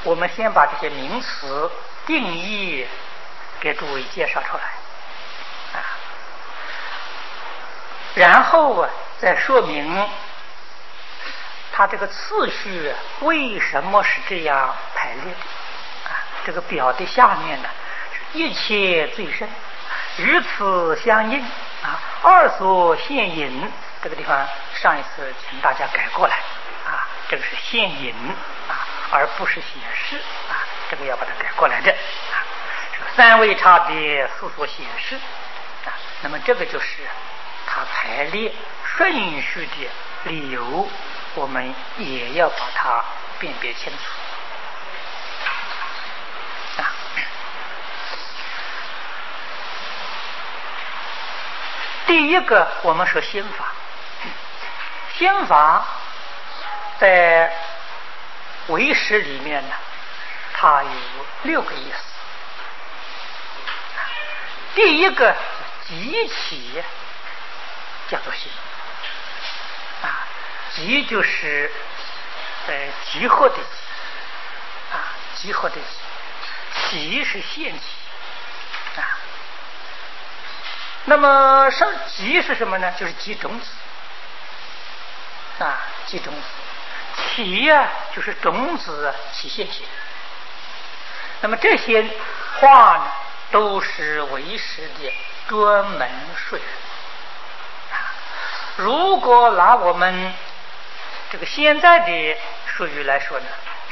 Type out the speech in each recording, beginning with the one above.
我们先把这些名词定义给诸位介绍出来然后再说明它这个次序为什么是这样排列这个表的下面呢，是一切最深，与此相应二所现引。这个地方上一次请大家改过来这个是现引而不是显示这个要把它改过来的这个三位差别四所显示那么这个就是它排列顺序的理由，我们也要把它辨别清楚第一个我们说心法，心法在唯识里面呢，它有6个意思。第一个集起叫做心集就是集合的集集合的起是现起那么集是什么呢？就是集种子集种子。起就是种子起现行。那么这些话呢，都是唯识的专门术语如果拿我们这个现在的术语来说呢，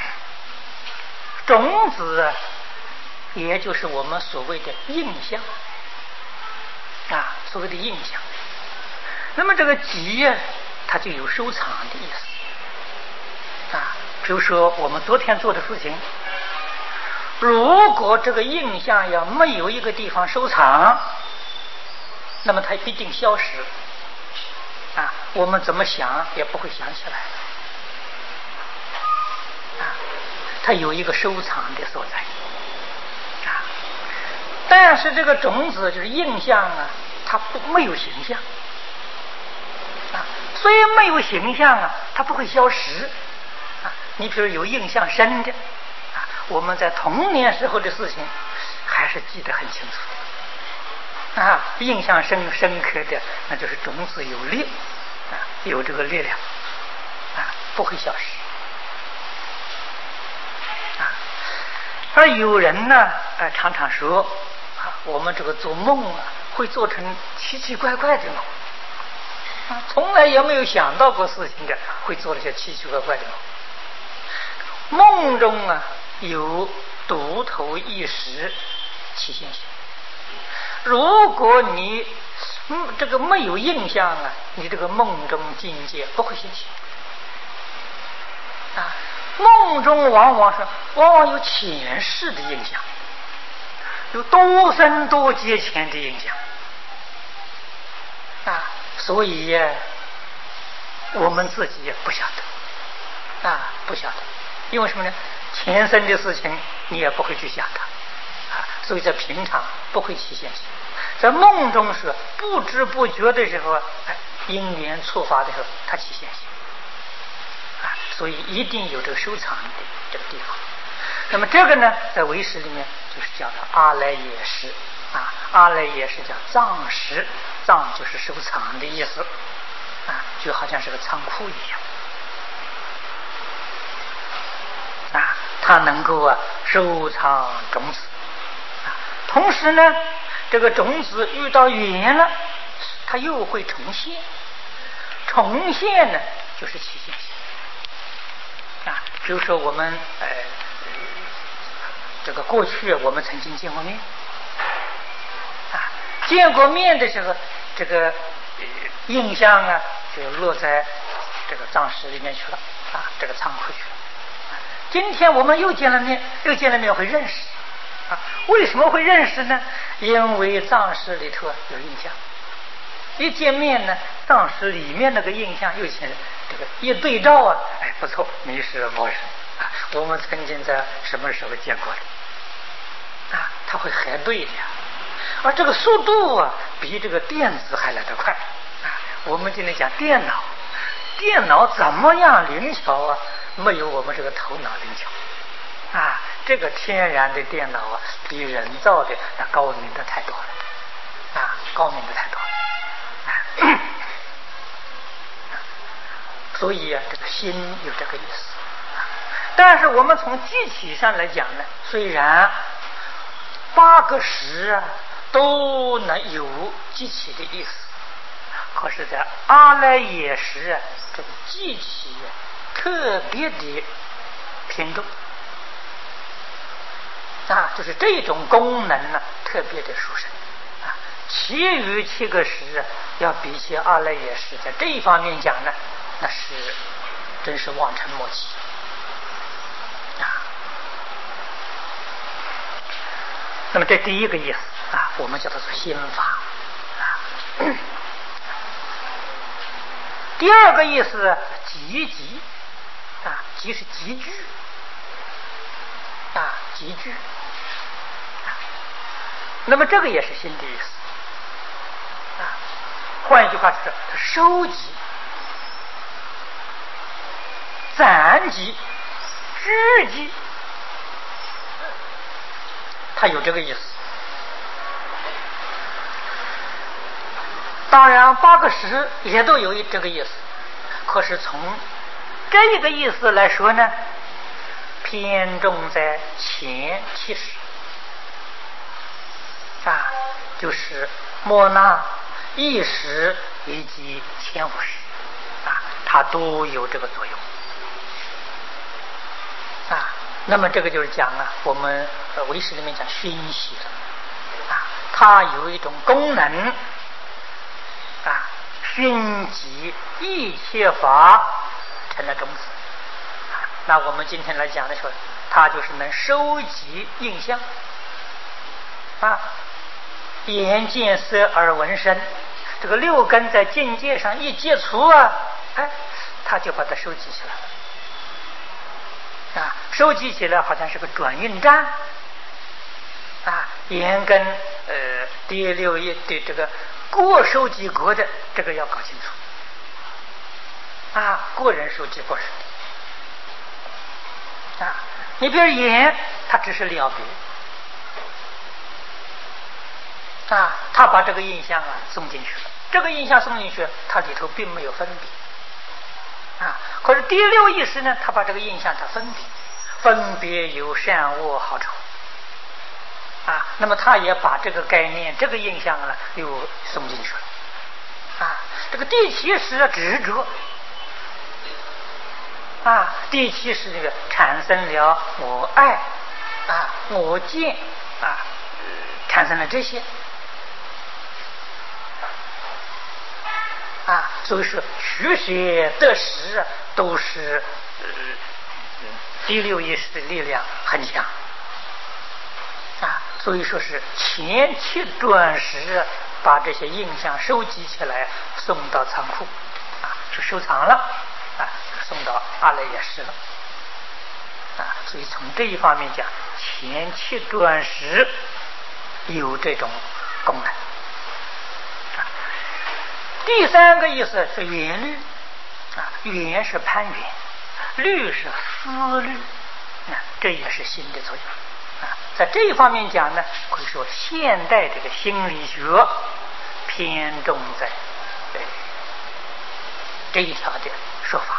种子也就是我们所谓的印象所谓的印象。那么这个集它就有收藏的意思比如说我们昨天做的事情，如果这个印象要没有一个地方收藏，那么它必定消失我们怎么想也不会想起来它有一个收藏的所在但是这个种子就是印象它没有形象虽然没有形象它不会消失你比如有印象深的我们在童年时候的事情还是记得很清楚印象深刻的，那就是种子有力有这个力量不会消失而有人呢常常说我们这个做梦会做成奇奇怪怪的梦从来也没有想到过事情的，会做了些奇奇怪怪的梦。梦中有独头一时起现行。如果你这个没有印象你这个梦中境界不会现行梦中往往有前世的印象，有多生多劫前的印象所以我们自己也不晓得不晓得，因为什么呢？前生的事情你也不会去想它所以在平常不会起现行，在梦中是不知不觉的时候因缘触发的时候它起现行所以一定有这个收藏的这个地方。那么这个呢，在唯识里面就是叫做阿赖耶识阿赖耶识叫藏识，藏就是收藏的意思就好像是个仓库一样它能够收藏种子同时呢，这个种子遇到缘了，它又会重现，重现呢就是起现行比如说我们这个过去我们曾经见过面见过面的时候，这个印象就落在这个藏识里面去了这个仓库去了今天我们又见了面会认识为什么会认识呢？因为藏识里头有印象，一见面呢，藏识里面那个印象又显这个一对照不错，你是某人我们曾经在什么时候见过的它会核对的而这个速度比这个电子还来得快我们今天讲电脑怎么样灵巧没有我们这个头脑灵巧啊，这个天然的电脑啊，比人造的那高明的太多了，啊，高明的太多了。所以啊，这个心有这个意思。但是我们从具体上来讲呢，虽然8个识啊都能有记起的意思，可是在阿赖耶识啊，这个记起特别的偏重啊，就是这种功能呢特别的殊胜啊。其余7个识啊，要比起阿赖耶识，在这一方面讲呢，那是真是望尘莫及啊。那么这第一个意思啊，我们叫做心法啊。第二个意思集集啊，集是集聚啊，集聚。那么这个也是心的意思啊。换一句话就是它收集、攒集、聚集，它有这个意思。当然8个识也都有这个意思，可是从这个意思来说呢，偏重在前7识啊，就是末那、意识以及前5识啊，它都有这个作用啊。那么这个就是讲啊，我们唯识里面讲熏习了啊，它有一种功能啊，熏集一切法成了种子啊。那我们今天来讲的时候，它就是能收集印象啊，眼见色耳闻声，这个6根在境界上一接触啊，哎，他就把它收集起来啊，收集起来好像是个转运站啊，眼根第6意的这个各收集各的，这个要搞清楚啊，个人收集个人啊。你比如眼，它只是了别啊，他把这个印象啊送进去了，这个印象送进去，它里头并没有分别啊。可是第6意识呢，他把这个印象它分别有善恶好丑啊，那么他也把这个概念、这个印象呢又送进去了啊。这个第7识执着啊，第7识这个产生了我爱啊、我见啊，产生了这些啊，所以说取舍得失都是第6意识的力量很强啊，所以说是前7转识把这些印象收集起来，送到仓库啊，去收藏了啊，送到阿赖耶识了啊。所以从这一方面讲，前7转识有这种功能。第3个意思是缘虑啊，缘是攀缘，虑是思虑啊，这也是心的作用啊。在这一方面讲呢，可以说现代这个心理学偏重在这一条的说法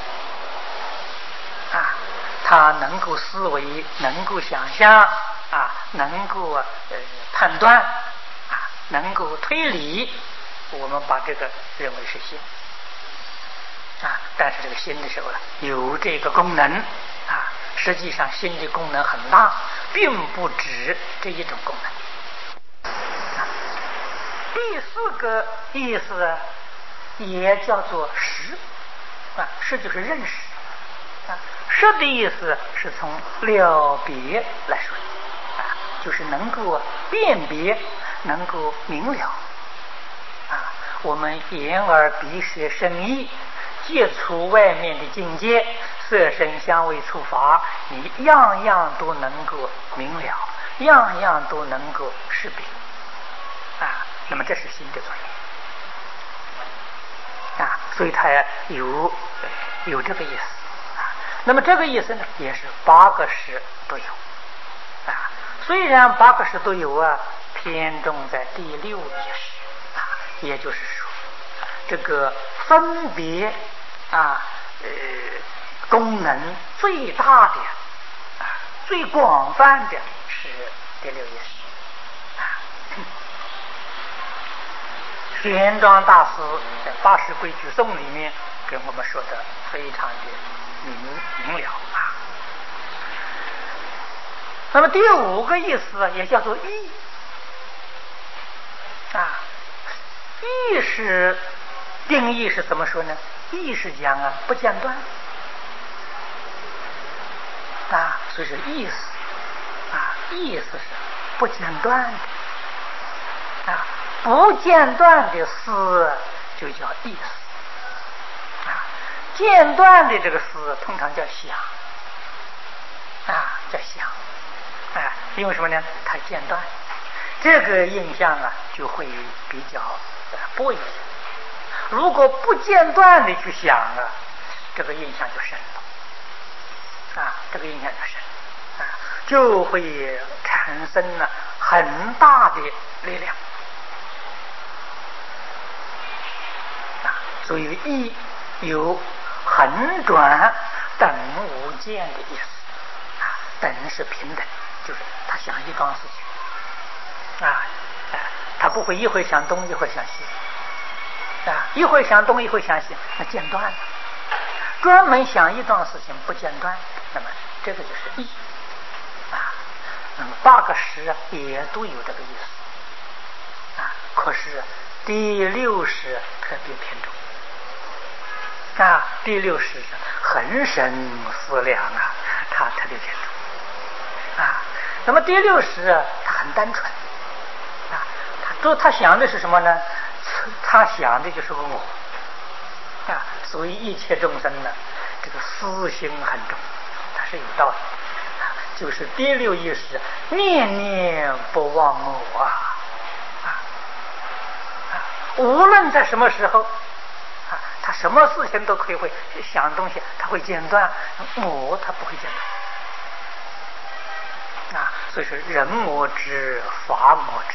啊，它能够思维，能够想象啊，能够判断啊，能够推理。我们把这个认为是心啊，但是这个心的时候呢，有这个功能啊，实际上心的功能很大，并不止这一种功能啊。第4个意思也叫做识啊，识就是认识啊，识的意思是从了别来说啊，就是能够辨别，能够明了啊。我们眼耳鼻舌身意接触外面的境界，色声香味触法，你样样都能够明了，样样都能够识别啊。那么这是心的作用啊，所以它有这个意思啊。 那么这个意思呢，也是8个识都有啊。虽然8个识都有啊，偏重在第6意识啊，也就是说，这个分别功能最大的最广泛的是第6意识啊。玄奘大师在《八识规矩颂》里面跟我们说的非常的明了啊。那么第5个意思也叫做意啊，意识定义是怎么说呢？意识讲不间断啊，所以是意思啊，意思是不间断的啊，不间断的思就叫意思啊，间断的这个思通常叫想啊，叫想啊，因为什么呢？它间断，这个印象就会比较薄一些。如果不间断的去想这个印象就深了啊，这个印象就深啊，就会产生很大的力量啊。所以意有横转等无间的意思啊，等是平等，就是他想一桩事情啊，他不会一会想东一会想西啊，一会想东一会想西，那间断了。专门想一桩事情不间断，那么这个就是意啊。8个识也都有这个意思啊，可是第6识特别偏重啊，第6识是恒生思量啊，它特别偏重啊。那么第6识它很单纯啊，他想的是什么呢？他想的就是我啊，所以一切众生这个私心很重，它是有道理啊，就是第6意识念念不忘我无论在什么时候他什么事情都可以会想东西，他会间断，我他不会间断所以是人我知，法我知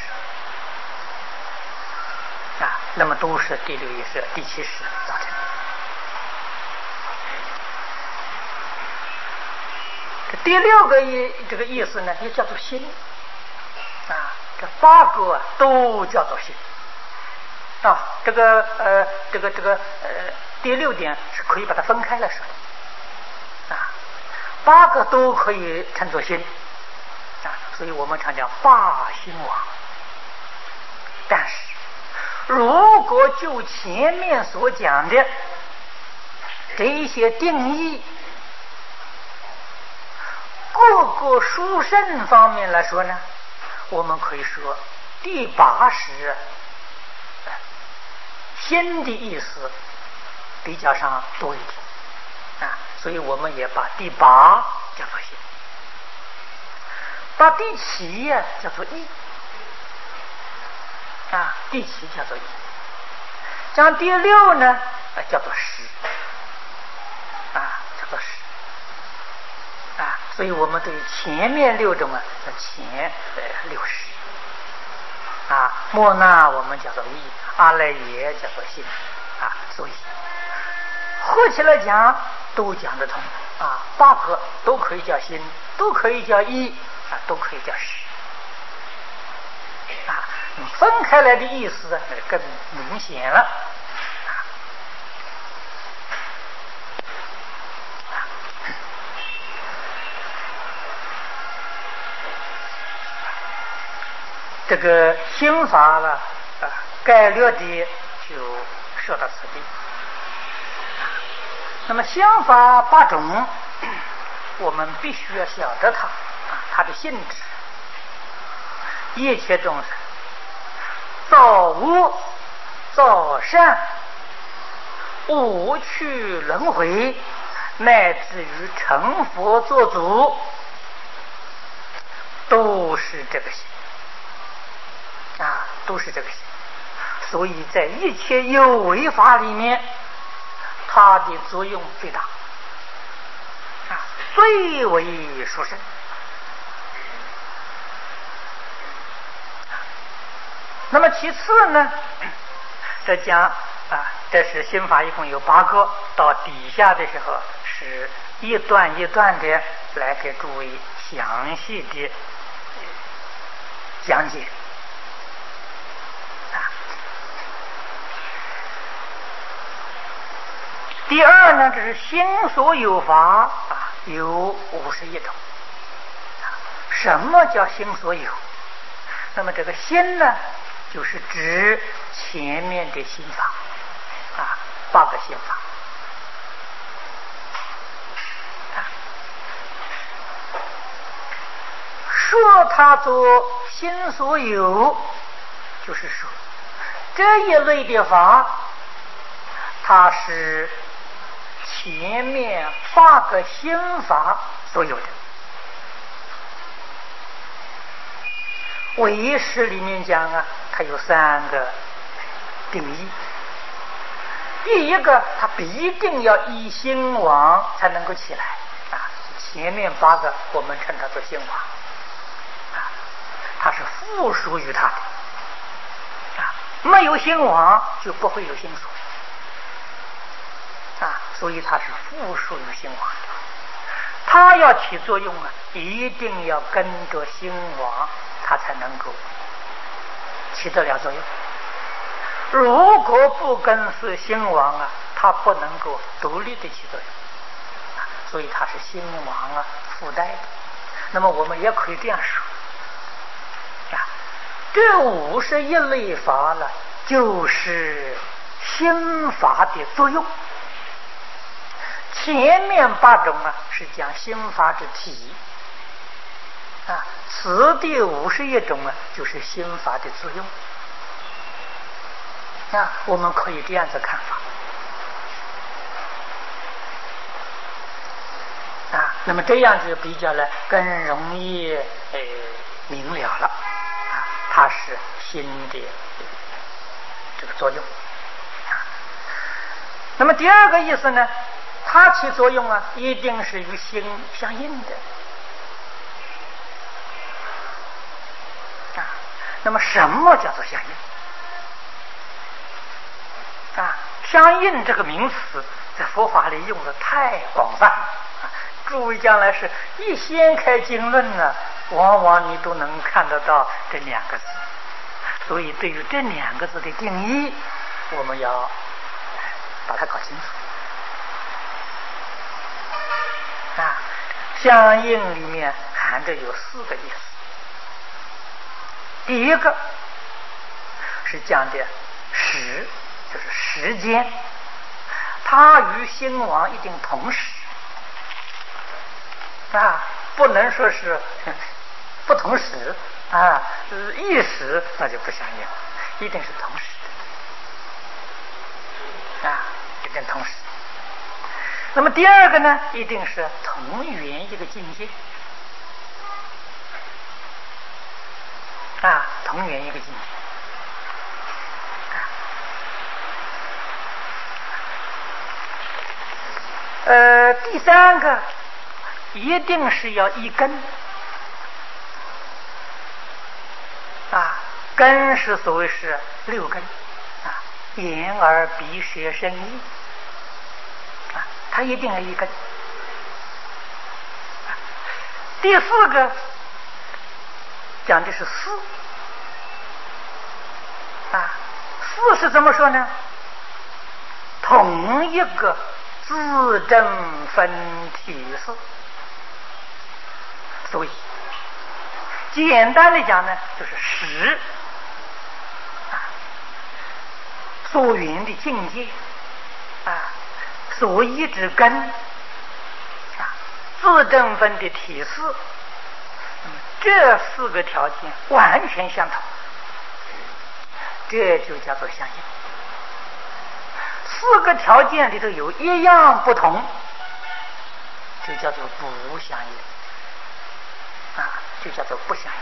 那么都是第6意识、第7识造成的。第6个这个意思呢，也叫做心这8个都叫做心这个第6点是可以把它分开来说的8个都可以称作心所以我们常讲8心王。但是如果就前面所讲的这一些定义，各个殊胜方面来说呢，我们可以说第8识心的意思比较上多一点所以我们也把第8叫做心，把第7叫做意第7叫做意，将第6呢叫做识叫做识所以我们对前面6种叫前6识末那我们叫做意，阿赖耶叫做心所以合起来讲都讲得通8个都可以叫心，都可以叫意都可以叫识分开来的意思更明显了这个心法概略的就说到此地。那么心法8种，我们必须要晓得它的性质。一切众生造恶造善，无趣轮回，乃至于成佛做主，都是这个心都是这个心。所以在一切有为法里面，它的作用最大最为殊胜。那么其次呢，这讲这是心法一共有8个，到底下的时候是一段一段的来给诸位详细的讲解。第二呢，这是心所有法有51种。什么叫心所有？那么这个心呢，就是指前面的心法8个心法说它做心所有，就是说这一类的法，它是前面8个心法所有的。唯识里面讲它有3个定义。第一个，它必定要依心王才能够起来前面8个我们称它做心王它是附属于它的没有心王就不会有心所所以它是附属于心王的。它要起作用一定要跟着心王，它才能够起得了作用。如果不跟随心王它不能够独立的起作用所以它是心王附带的。那么我们也可以这样说这51类法就是心法的作用。前面8种是讲心法之体此第51种就是心法的作用我们可以这样子看法那么这样子比较更容易明了了它是心的这个作用那么第二个意思呢，它起作用一定是与心相应的那么什么叫做相应相应这个名词在佛法里用的太广泛诸位将来是一掀开经论往往你都能看得到这2个字。所以对于这2个字的定义，我们要把它搞清楚相应里面含着有4个意思。第一个是讲的时，就是时间，它与心王一定同时不能说是不同时一时那就不相应，一定是同时的一定同时。那么第二个呢，一定是同源一个境界同源一个境界第3个一定是要一根根是所谓是6根眼耳鼻舌身意它一定要一根第4个讲的是思思是怎么说呢？同一个自证分体思。所以简单的讲呢，就是识所缘的境界所依之根自证分的体思，这4个条件完全相同，这就叫做相应。4个条件里头有一样不同，就叫做不相应就叫做不相应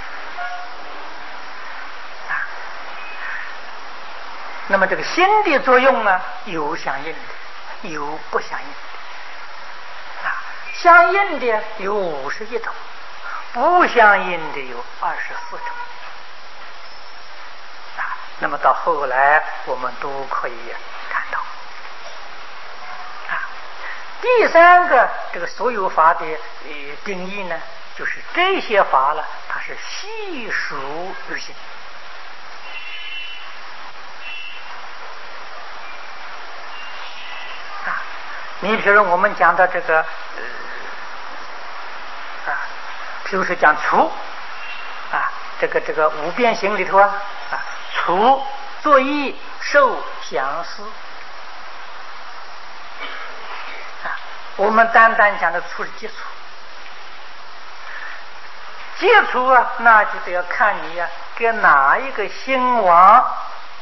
那么这个心的作用呢，有相应的，有不相应的相应的有51种，不相应的有24种。那么到后来我们都可以看到。第三个这个所有法的定义呢，就是这些法了，它是悉属而行。你比如我们讲的这个譬如说讲除这个五变行里头除作意受想思我们单单讲的除是接触，接触那就得要看你跟哪一个心王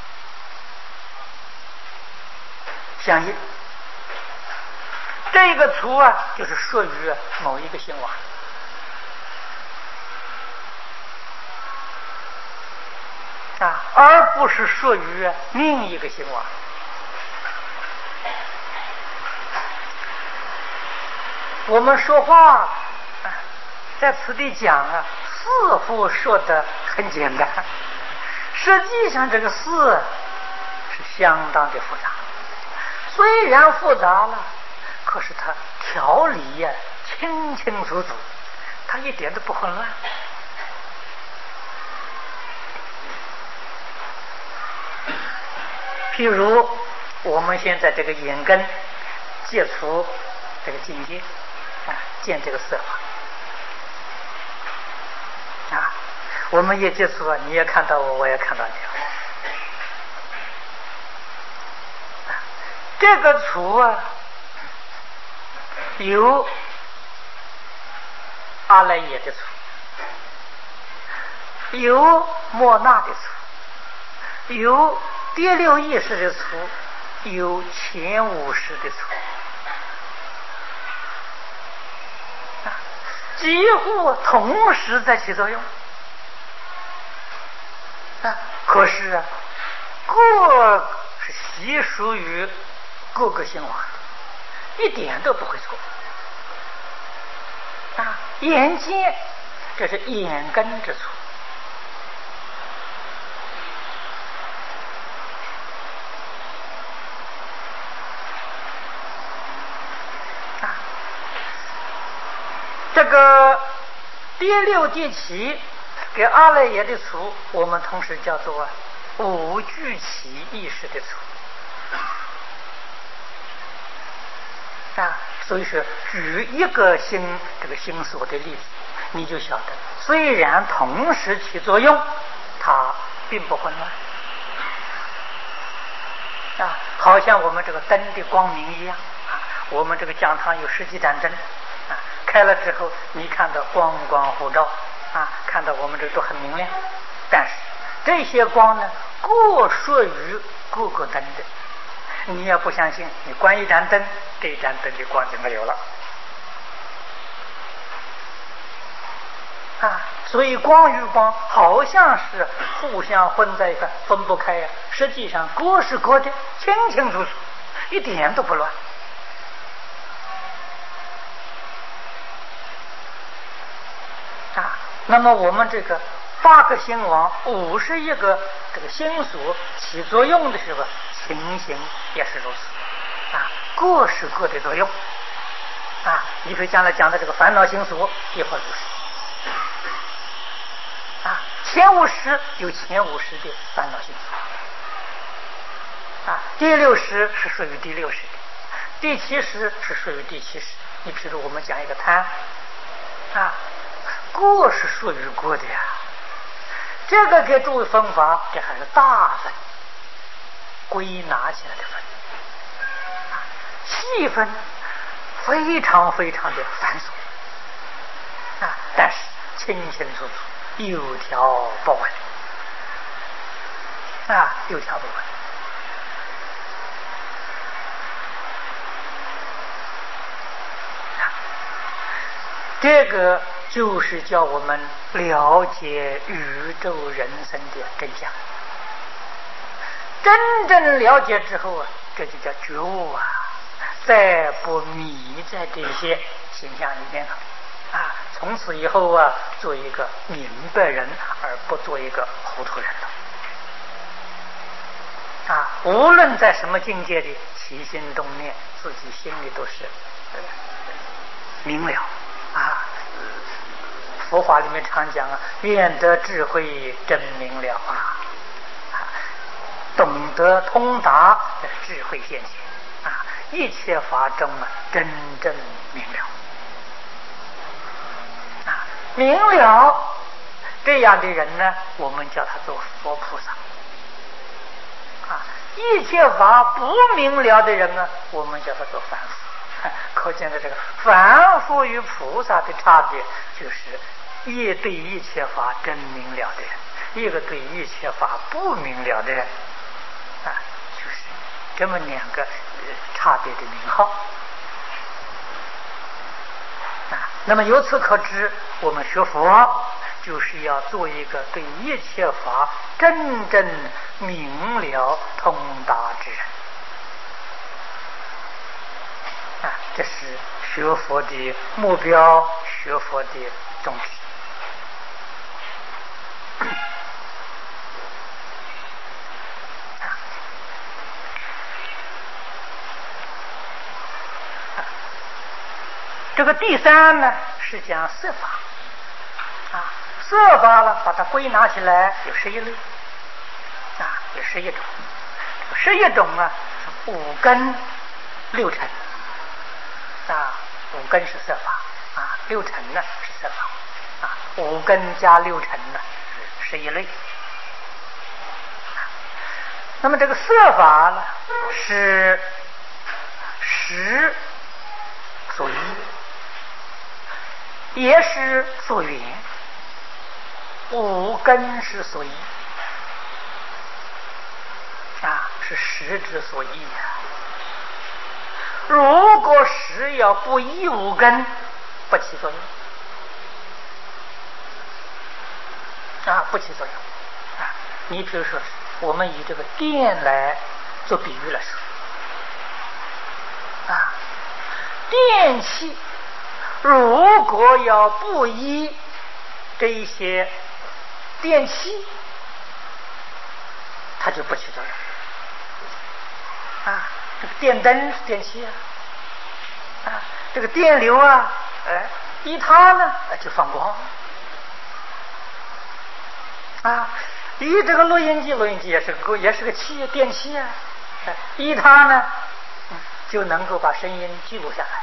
相应。这个除就是属于某一个心王而不是属于另一个心王。我们说话在此地讲似乎说的很简单，实际上这个事是相当的复杂。虽然复杂了，可是它条理清清楚楚，它一点都不混乱。譬如我们现在这个眼根接触这个境界见这个色法我们也接触你也看到我，我也看到你这个处有阿赖耶的处，有莫那的处，有第六意识的处，有前五识的处几乎同时在起作用可是各是悉属于各个心王，一点都不会错眼见这是眼根之处这个第六第七给阿赖耶的处，我们同时叫做五具起意识的处所以说举一个这个心所的例子，你就晓得虽然同时起作用，它并不混乱好像我们这个灯的光明一样我们这个讲堂有10几盏灯开了之后你看到光光互照看到我们这都很明亮，但是这些光呢各属于各个灯的，你要不相信你关一盏灯，这一盏灯的光就没有了所以光与光好像是互相混在一块分不开实际上各是各的，清清楚楚，一点都不乱那么我们这个8个心王51个这个心所起作用的时候，情形也是如此各是各的作用你比如将来讲的这个烦恼心所也会如是前五识有前五识的烦恼心所第六识是属于第六识的，第七识是属于第七识。你比如我们讲一个贪各是属于各的这个给诸位分法，这还是大分，归纳起来的分细分非常非常的繁琐但是清清楚楚，有条不紊有条不紊这个就是叫我们了解宇宙人生的真相。真正了解之后这就叫觉悟再不迷在这些形象里面了。从此以后做一个明白人，而不做一个糊涂人了。无论在什么境界里起心动念，自己心里都是明了。佛法里面常讲愿得智慧真明了懂得通达智慧现前一切法中真正明了。明了这样的人呢，我们叫他做佛菩萨。一切法不明了的人呢，我们叫他做凡夫。可见的这个凡夫与菩萨的差别，就是一对一切法真明了的人，一个对一切法不明了的人就是这么两个差别的名号。那么由此可知，我们学佛就是要做一个对一切法真正明了通达之人。这是学佛的目标，学佛的宗旨。这个第三呢，是讲色法。色法了，把它归纳起来有11类，有11种。11种是5根6尘5根是色法6尘呢是色法5根加6尘呢是11类。那么这个色法呢，是识所依，也是所缘，5根是所依是识之所依如果识要不依5根，不起作用不起作用你比如说，我们以这个电来做比喻来说电器如果要不依这一些电器，它就不起作用这个电灯是电器这个电流依它呢就放光依这个录音机也是个器，电器依它呢就能够把声音记录下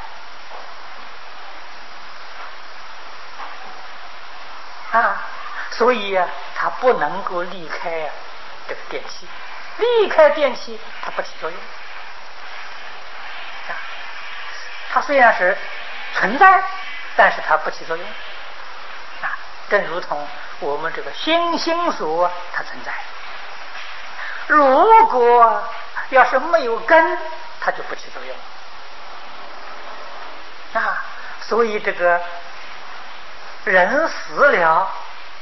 来所以它不能够离开这个电器，离开电器它不起作用它虽然是存在，但是它不起作用正如同我们这个心所它存在，如果要是没有根，它就不起作用所以这个人死了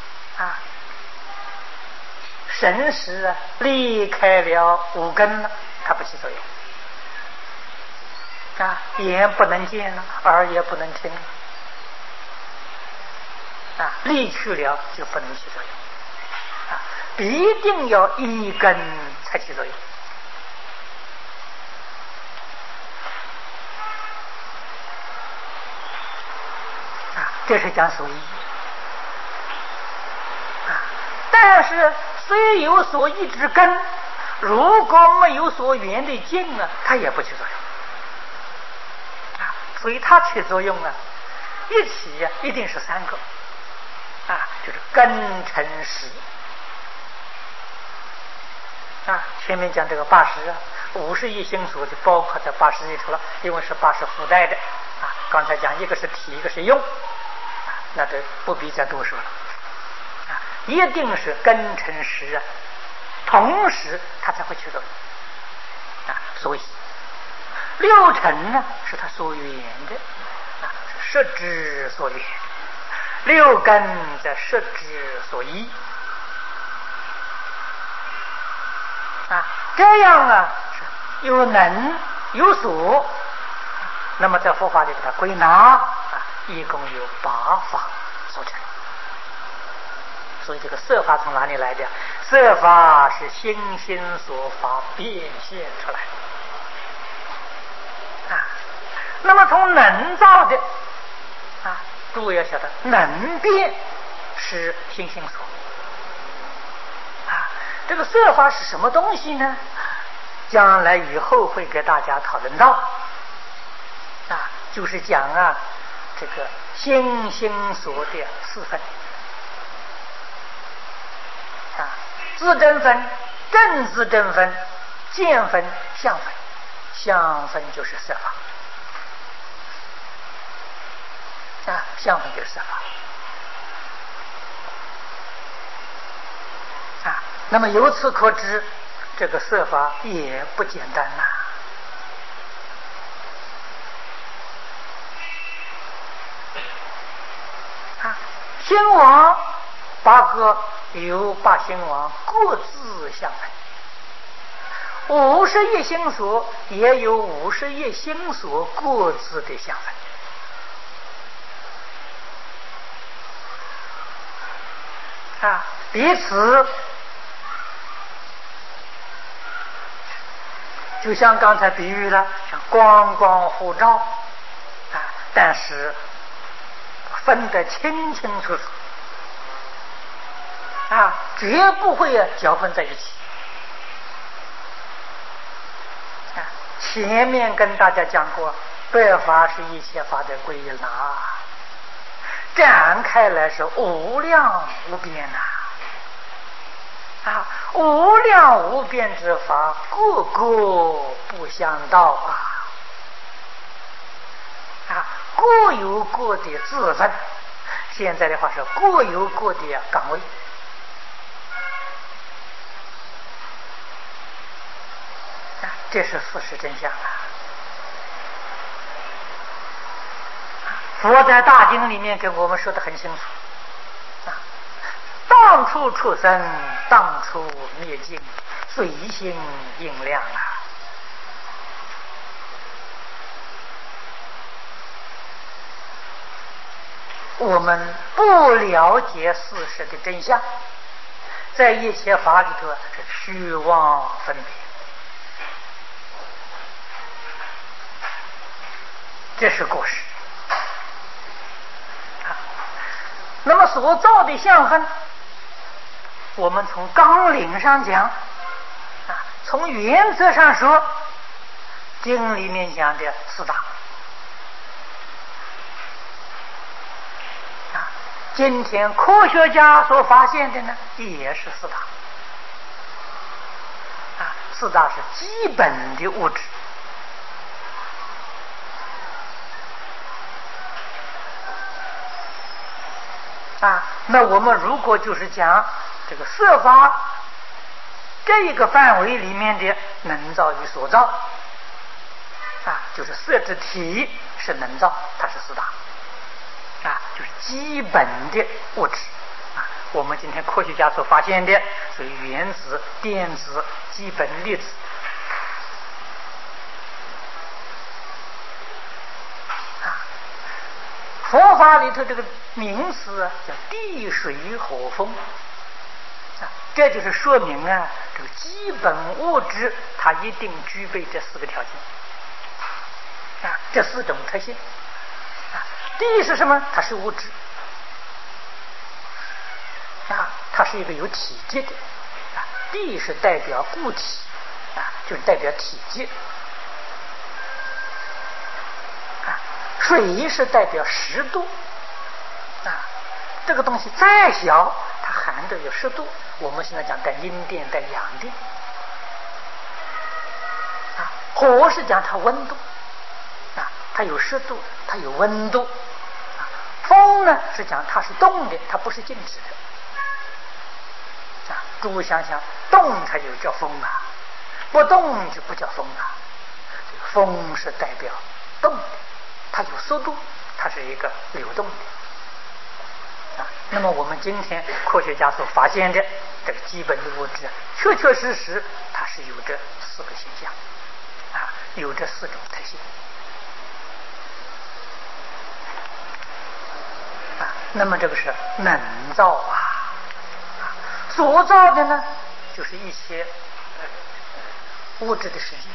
神识离开了5根了，它不起作用眼不能见了，耳也不能听离去了就不能起作用一定要一根才起作用这是讲所依但是虽有所依之根，如果没有所缘的境它也不起作用所以它起作用一起一定是3个就是根尘识前面讲这个80 51心所就包括在80里头了，因为是80附带的刚才讲一个是体，一个是用那就不必再多说了一定是根尘识同时它才会起作用所以6尘呢是它所缘的是摄知所缘，6根在摄知所依这样有能有所，那么在佛法里给它归纳一共有8法所成。所以这个色法从哪里来的？色法是心心所法变现出来的啊。那么从能造的啊，诸位要晓得，能变是心心所啊。这个色法是什么东西呢？将来以后会给大家讨论到啊，就是讲啊这个心心所的4分啊，自证分、正自证分、见分、相分，相分就是色法啊，相分就是色法啊。那么由此可知，这个色法也不简单呐啊。心王8个由8心王各自相分，51心所也有51心所各自的相分啊，彼此就像刚才比喻了，像光光互照啊，但是分得清清楚楚啊，绝不会搅混在一起啊。前面跟大家讲过，百法是一切法的归纳，展开来是无量无边呐啊，无量无边之法，个个不相道啊，各有各的自分。现在的话是各有各的岗位啊，这是事实真相啊。佛在大经里面跟我们说得很清楚啊，当初出生，当初灭尽，随心应量啊。我们不了解事实的真相，在一切法里头是虚妄分别，这是过失啊。那么所造的相分，我们从纲领上讲啊，从原则上说，经里面讲的4大啊，今天科学家所发现的呢，也是4大啊。4大是基本的物质啊。那我们如果就是讲这个色法这一个范围里面的能造与所造啊，就是色之体是能造，它是4大啊，就是基本的物质啊。我们今天科学家所发现的，所以原子、电子、基本粒子啊。佛法里头这个名词叫地水火风啊，这就是说明啊，这个基本物质它一定具备这4个条件啊，这4种特性啊。地是什么？它是物质啊，它是一个有体积的啊。地是代表固体啊，就是代表体积啊。水是代表湿度啊，这个东西再小，它含的有湿度。我们现在讲带阴电带阳电啊。火是讲它温度啊，它有湿度，它有温度啊。风呢是讲它是动的，它不是静止的啊。诸位想想，动才有叫风啊，不动就不叫风啊。风是代表动的，它有速度，它是一个流动的啊。那么我们今天科学家所发现的这个基本的物质，确确实实它是有这4个现象啊，有这4种特性那么这个是能造啊，所造的呢，就是一切物质的世界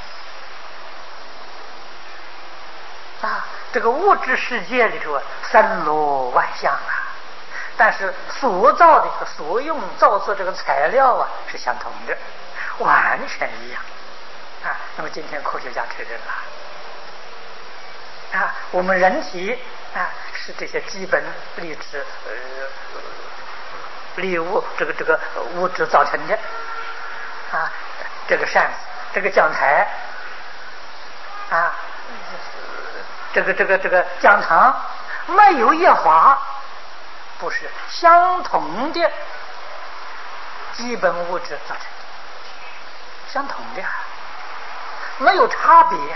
啊。这个物质世界里头森罗万象啊，但是所造的所用造作这个材料啊是相同的，完全一样啊。那么今天科学家承认了啊，我们人体啊是这些基本粒子粒物这个物质造成的啊。这个扇子，这个讲台啊，这个讲堂，没有一法不是相同的基本物质造成的，相同的，没有差别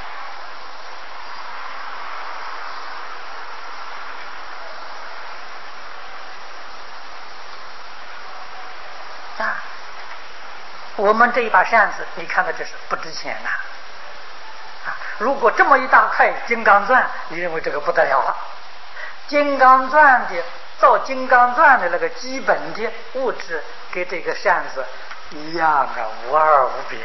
啊。我们这一把扇子，你看看这是不值钱呐啊！如果这么一大块金刚钻，你认为这个不得了了？金刚钻的造金刚钻的那个基本的物质，跟这个扇子一样啊，无二无别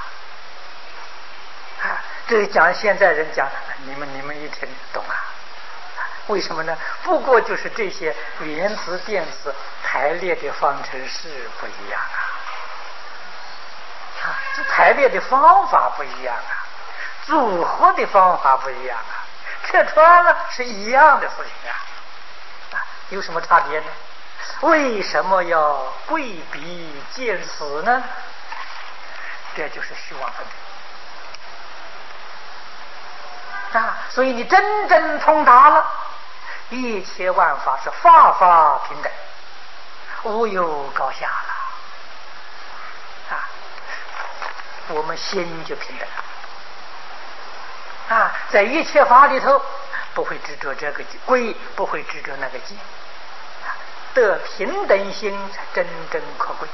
啊！这讲现在人讲，你们一听懂啊？为什么呢？不过就是这些原子电子排列的方程式不一样啊，这排列的方法不一样啊，组合的方法不一样啊，这穿了是一样的事情啊，有什么差别呢？为什么要贵比见此呢？这就是虚妄分别啊！所以你真正通达了，一切万法是法法平等，无有高下了啊！我们心就平等了啊！在一切法里头，不会执着这个贵，不会执着那个贱啊，得平等心才真正可贵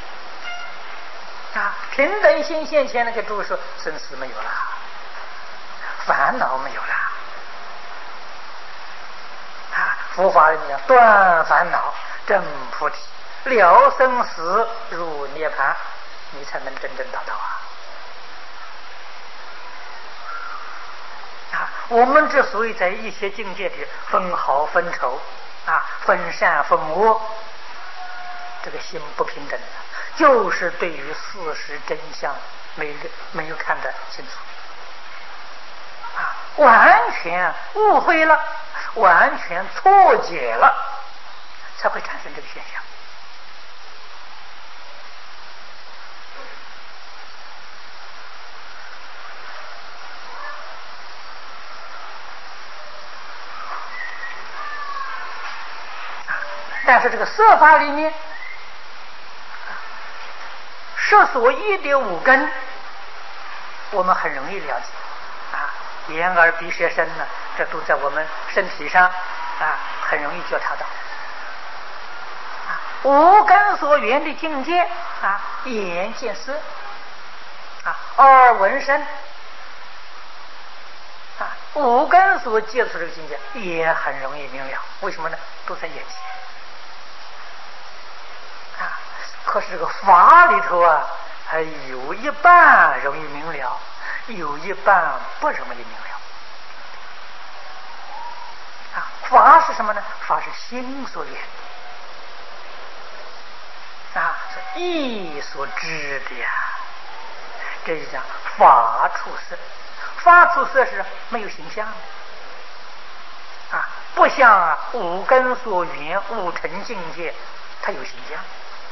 啊！平等心现前，那个诸位说，生死没有了，烦恼没有了啊！佛法里面断烦恼，证菩提，了生死，入涅槃，你才能真正达到啊！我们之所以在一些境界里分好分丑啊，分善分恶，这个心不平等，就是对于事实真相没有看得清楚啊，完全误会了，完全错解了，才会产生这个现象。但是这个色法里面，色所依的五根，我们很容易了解啊，眼耳鼻舌身呢，这都在我们身体上啊，很容易觉察到啊。五根所缘的境界啊，眼见色啊，耳闻声啊，五根所接触这个境界也很容易明了。为什么呢？都在眼前。可是这个法里头啊，还有一半容易明了，有一半不容易明了啊。法是什么呢？法是心所缘啊，是意所知的呀。这就讲法处色，法处色是没有形象啊，不像五根所缘五尘境界，它有形象。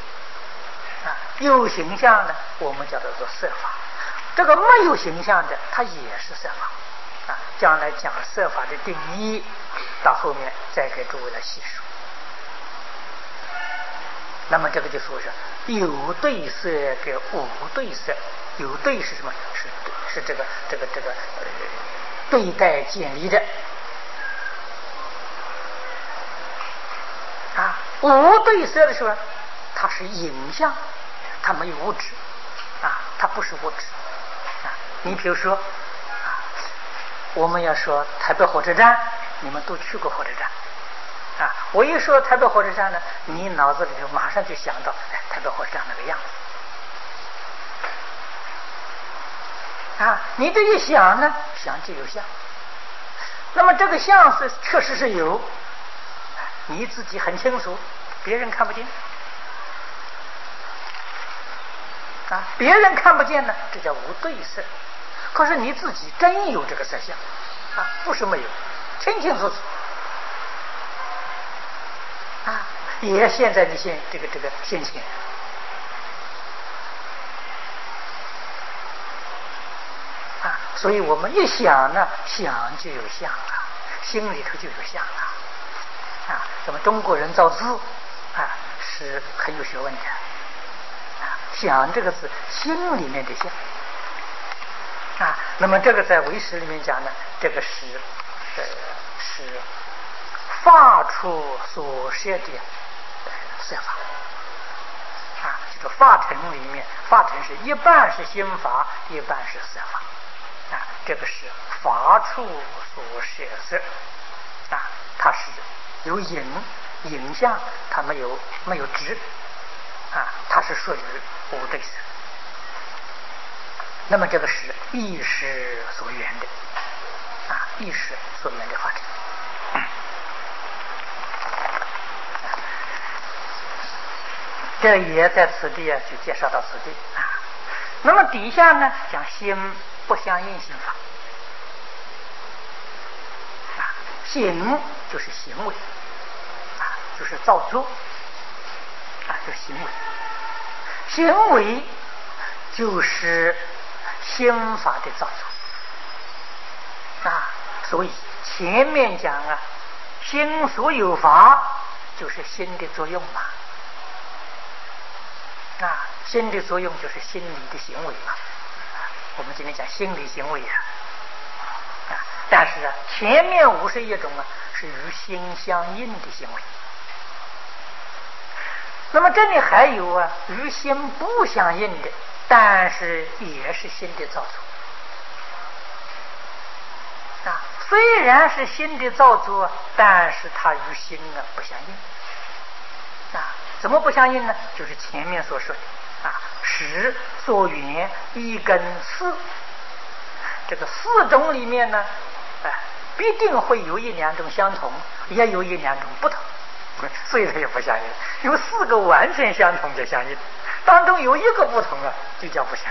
有形象的我们叫做色法，这个没有形象的它也是色法啊。将来讲色法的定义，到后面再给诸位来细说。那么这个就说是有对色跟无对色。有对是什么？是这个对待建立的啊。无对色的时候，它是影像。它没有物质啊，它不是物质啊。你比如说啊，我们要说台北火车站，你们都去过火车站我一说台北火车站呢，你脑子里头马上就想到，台北火车站那个样子。你这一想呢，想就有相。那么这个相是确实是有，你自己很清楚，别人看不见。别人看不见呢，这叫无对色。可是你自己真有这个色相，不是没有，清清楚楚。也现在你这个现前。所以我们一想呢，想就有相了，心里头就有相了。咱们中国人造字是很有学问的。想这个字，心里面的想。那么这个在唯识里面讲呢，这个是法处所摄的色法。这个法尘里面，法尘是一半是心法，一半是色法。这个是法处所摄色。它是有影像，它没有质。它是属于无对色。那么这个是意识所缘的，意识所缘的法尘。这也在此地就介绍到此地。那么底下呢讲心不相应心法。行就是行为，就是造作，就是行为。行为就是心法的造作。所以前面讲心所有法就是心的作用嘛。心的作用就是心理的行为嘛。我们今天讲心理行为但是前面51种是与心相应的行为。那么这里还有与心不相应的，但是也是心的造作。虽然是心的造作，但是它与心不相应。怎么不相应呢？就是前面所说的识所缘一根四，这个4种里面呢，必定会有1、2种相同，也有1、2种不同，所以它也不相应。有4个完全相同就相应，当中有1个不同就叫不相